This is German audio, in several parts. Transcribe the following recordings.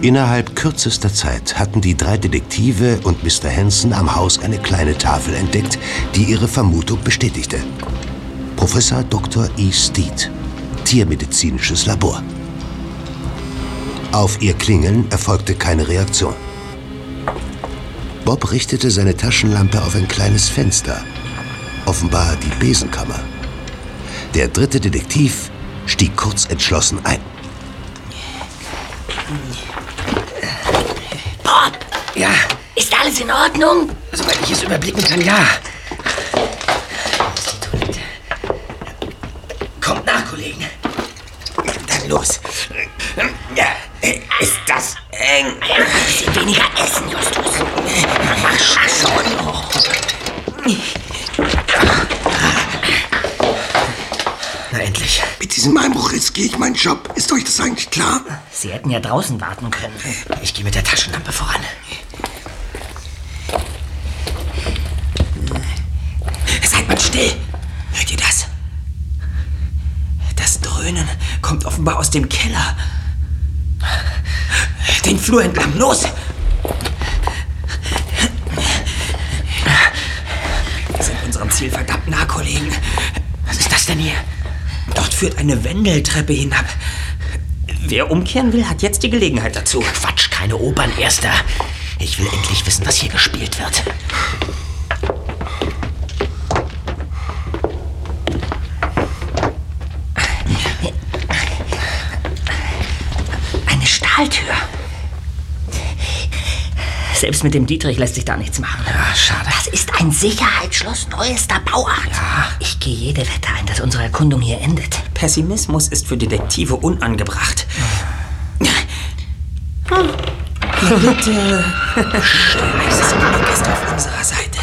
Innerhalb kürzester Zeit hatten die 3 Detektive und Mr. Hanson am Haus eine kleine Tafel entdeckt, die ihre Vermutung bestätigte. Professor Dr. E. Steed, Tiermedizinisches Labor. Auf ihr Klingeln erfolgte keine Reaktion. Bob richtete seine Taschenlampe auf ein kleines Fenster, offenbar die Besenkammer. Der 3. Detektiv stieg kurz entschlossen ein. Bob! Ja? Ist alles in Ordnung? Soweit ich es überblicken kann, ja. Kommt nach, Kollegen. Dann los. Ja, ist das eng? Ein bisschen weniger essen, Justus. Mach schon. Na endlich. Mit diesem Einbruch riskiere ich meinen Job. Ist euch das eigentlich klar? Sie hätten ja draußen warten können. Ich gehe mit der Taschenlampe voran. Seid mal still. Hört ihr das? Das Dröhnen kommt offenbar aus dem Keller. Den Flur entlang, los! Wir sind unserem Ziel verdammt nah, Kollegen. Was ist das denn hier? Dort führt eine Wendeltreppe hinab. Wer umkehren will, hat jetzt die Gelegenheit dazu. Quatsch, keine Opern, Erster. Ich will endlich wissen, was hier gespielt wird. Eine Stahltür. Selbst mit dem Dietrich lässt sich da nichts machen. Ja, schade. Das ist ein Sicherheitsschloss neuester Bauart. Ja. Ich gehe jede Wette ein, dass unsere Erkundung hier endet. Pessimismus ist für Detektive unangebracht. Bitte. Das Glück ist auf unserer Seite.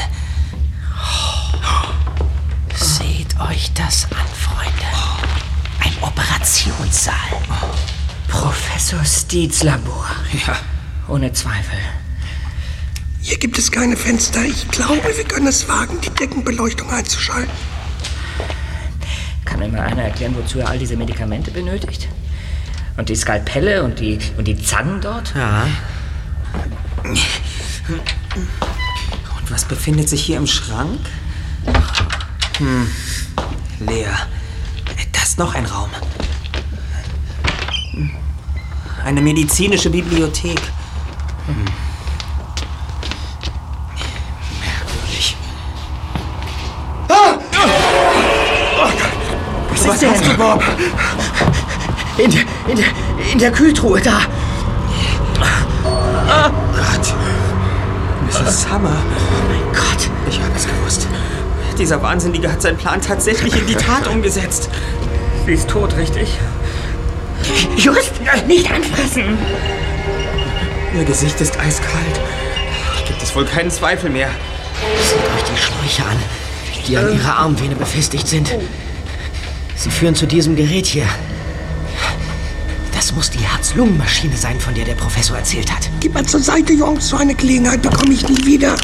Seht euch das an, Freunde. Ein Operationssaal. Professor Steeds Labor. Ja. Ohne Zweifel. Hier gibt es keine Fenster. Ich glaube, wir können es wagen, die Deckenbeleuchtung einzuschalten. Kann mir mal einer erklären, wozu er all diese Medikamente benötigt? Und die Skalpelle und die Zangen dort? Ja. Und was befindet sich hier im Schrank? Leer. Da ist noch ein Raum. Eine medizinische Bibliothek. Merkwürdig. Was hast du, Bob? In der Kühltruhe da. Gott. Mrs. Summer. Oh mein Gott. Ich habe es gewusst. Dieser Wahnsinnige hat seinen Plan tatsächlich in die Tat umgesetzt. Sie ist tot, richtig? Just, nicht anfassen. Ihr Gesicht ist eiskalt. Da gibt es wohl keinen Zweifel mehr. Seht euch die Schläuche an, die an ihrer Armvene befestigt sind. Sie führen zu diesem Gerät hier. Das muss die Herz-Lungen-Maschine sein, von der der Professor erzählt hat. Gib mal zur Seite, Jungs. So eine Gelegenheit bekomme ich nie wieder.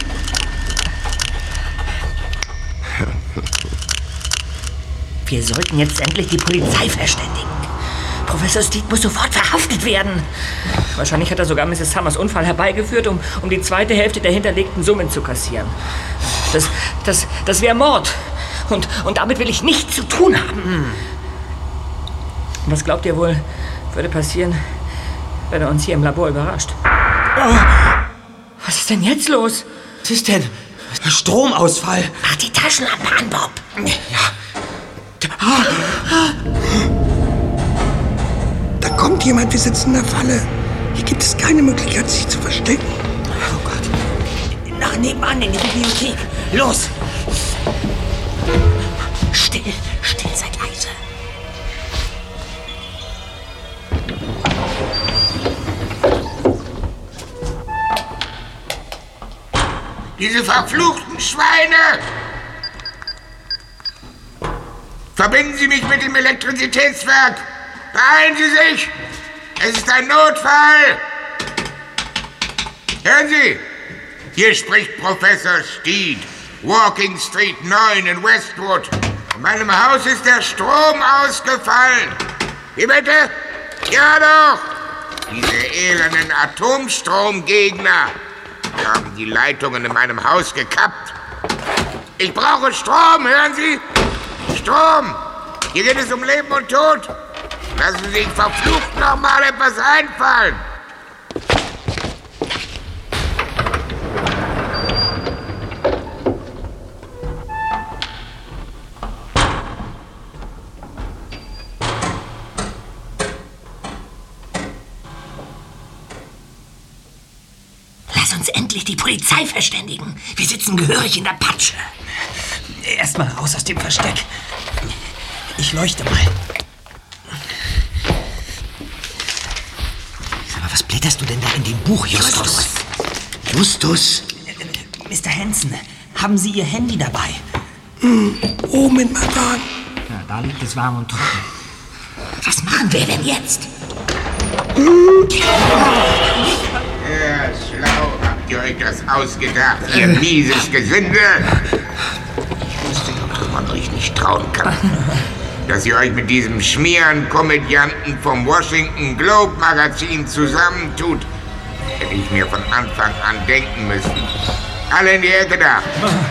Wir sollten jetzt endlich die Polizei verständigen. Professor Steed muss sofort verhaftet werden. Wahrscheinlich hat er sogar Mrs. Summers Unfall herbeigeführt, um die zweite Hälfte der hinterlegten Summen zu kassieren. Das wäre Mord. Und damit will ich nichts zu tun haben. Was glaubt ihr wohl, würde passieren, wenn er uns hier im Labor überrascht? Oh, was ist denn jetzt los? Was ist denn? Stromausfall. Mach die Taschenlampe an, Bob. Ja. Da kommt jemand, wir sitzen in der Falle. Hier gibt es keine Möglichkeit, sich zu verstecken. Oh Gott. Nach nebenan in die Bibliothek. Los! Still, seid leise. Diese verfluchten Schweine! Verbinden Sie mich mit dem Elektrizitätswerk! Beeilen Sie sich! Es ist ein Notfall! Hören Sie! Hier spricht Professor Steed, Walking Street 9 in Westwood. In meinem Haus ist der Strom ausgefallen. Wie bitte? Ja doch! Diese elenden Atomstromgegner haben die Leitungen in meinem Haus gekappt. Ich brauche Strom, hören Sie? Strom! Hier geht es um Leben und Tod. Lassen Sie sich verflucht noch mal etwas einfallen. Lass uns endlich die Polizei verständigen. Wir sitzen gehörig in der Patsche. Erstmal raus aus dem Versteck. Ich leuchte mal. Sag mal, was blätterst du denn da in dem Buch, Justus? Justus? Mr. Hansen, haben Sie Ihr Handy dabei? Oben in meinem Wagen. Ja, da liegt es warm und trocken. Was machen wir denn jetzt? Ja, schlau habt ihr euch das ausgedacht, ihr mieses Gesindel. Ich wusste doch, dass man euch nicht trauen kann. Dass ihr euch mit diesem Schmierenkomödianten vom Washington Globe Magazin zusammentut, hätte ich mir von Anfang an denken müssen. Alle in die Ecke da.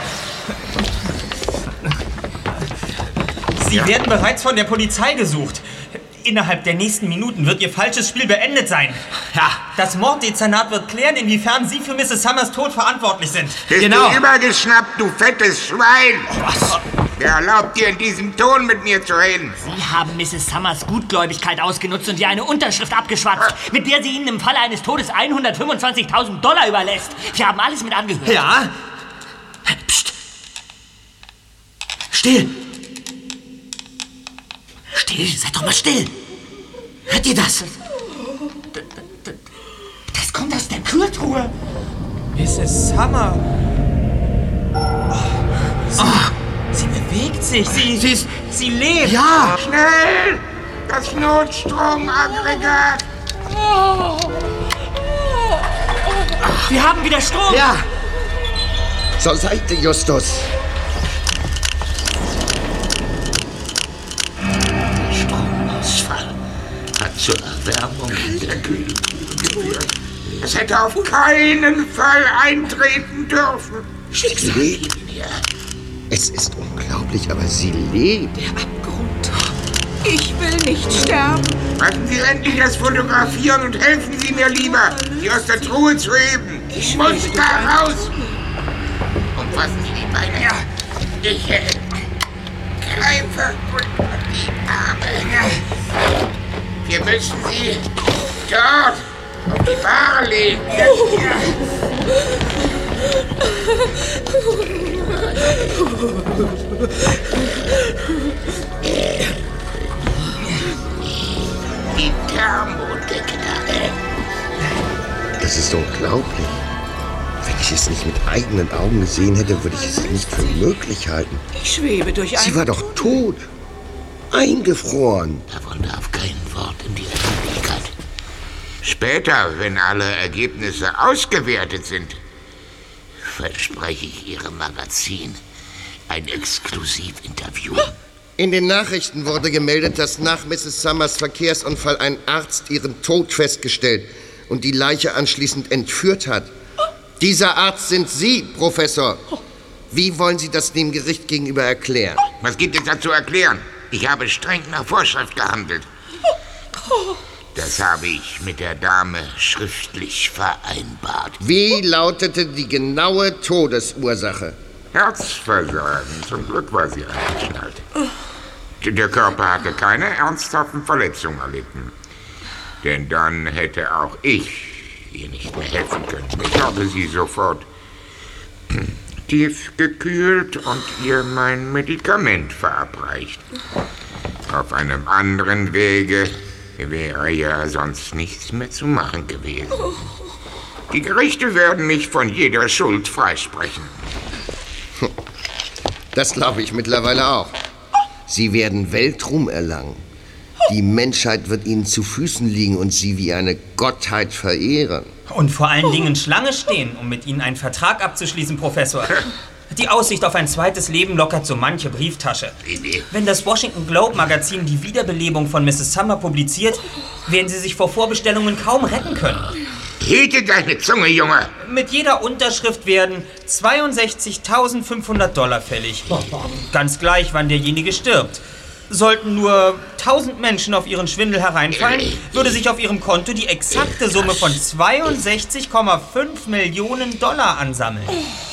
Sie werden bereits von der Polizei gesucht. Innerhalb der nächsten Minuten wird Ihr falsches Spiel beendet sein. Ja, das Morddezernat wird klären, inwiefern Sie für Mrs. Summers Tod verantwortlich sind. Bist du übergeschnappt, du fettes Schwein? Was? Wer erlaubt dir in diesem Ton mit mir zu reden? Sie haben Mrs. Summers Gutgläubigkeit ausgenutzt und ihr eine Unterschrift abgeschwatzt, mit der sie Ihnen im Falle eines Todes $125.000 überlässt. Wir haben alles mit angehört. Ja? Psst. Still. Still, seid doch mal still. Hört ihr das? Das kommt aus der Kühltruhe. Mrs. Summer. Sie bewegt sich. Sie lebt. Ja. Schnell! Das Notstromaggregat! Wir haben wieder Strom. Ja. Zur Seite, Justus. Stromausfall hat zur Erwärmung der Kühltruhe geführt. Es hätte auf keinen Fall eintreten dürfen. Sie lebt. Es ist unglaublich, aber sie lebt. Ich will nicht sterben. Lassen Sie endlich das Fotografieren und helfen Sie mir lieber, sie aus der Truhe zu heben. Ich muss da raus. Umfassen Sie die Beine. Ja. Ich greife unter die Arme. Wir müssen sie dort auf die Bahre legen. Die Thermodecke. Das ist unglaublich. Wenn ich es nicht mit eigenen Augen gesehen hätte, würde ich es nicht für möglich halten. Ich schwebe durch Sie war doch tot. Eingefroren. Davon darf kein Wort in die Öffentlichkeit. Später, wenn alle Ergebnisse ausgewertet sind, verspreche ich Ihrem Magazin ein Exklusivinterview. In den Nachrichten wurde gemeldet, dass nach Mrs. Summers Verkehrsunfall ein Arzt ihren Tod festgestellt und die Leiche anschließend entführt hat. Dieser Arzt sind Sie, Professor. Wie wollen Sie das dem Gericht gegenüber erklären? Was gibt es da zu erklären? Ich habe streng nach Vorschrift gehandelt. Das habe ich mit der Dame schriftlich vereinbart. Wie lautete die genaue Todesursache? Herzversagen. Zum Glück war sie eingeschnallt. Der Körper hatte keine ernsthaften Verletzungen erlitten. Denn dann hätte auch ich ihr nicht mehr helfen können. Ich habe sie sofort tief gekühlt und ihr mein Medikament verabreicht. Auf einem anderen Wege wäre ja sonst nichts mehr zu machen gewesen. Die Gerichte werden mich von jeder Schuld freisprechen. Das glaube ich mittlerweile auch. Sie werden Weltruhm erlangen. Die Menschheit wird Ihnen zu Füßen liegen und Sie wie eine Gottheit verehren. Und vor allen Dingen Schlange stehen, um mit Ihnen einen Vertrag abzuschließen, Professor. Die Aussicht auf ein zweites Leben lockert so manche Brieftasche. Wenn das Washington Globe Magazin die Wiederbelebung von Mrs. Summer publiziert, werden Sie sich vor Vorbestellungen kaum retten können. Hüte deine Zunge, Junge! Mit jeder Unterschrift werden $62.500 fällig. Ganz gleich, wann derjenige stirbt. Sollten nur 1000 Menschen auf ihren Schwindel hereinfallen, würde sich auf ihrem Konto die exakte Summe von $62,5 Millionen ansammeln.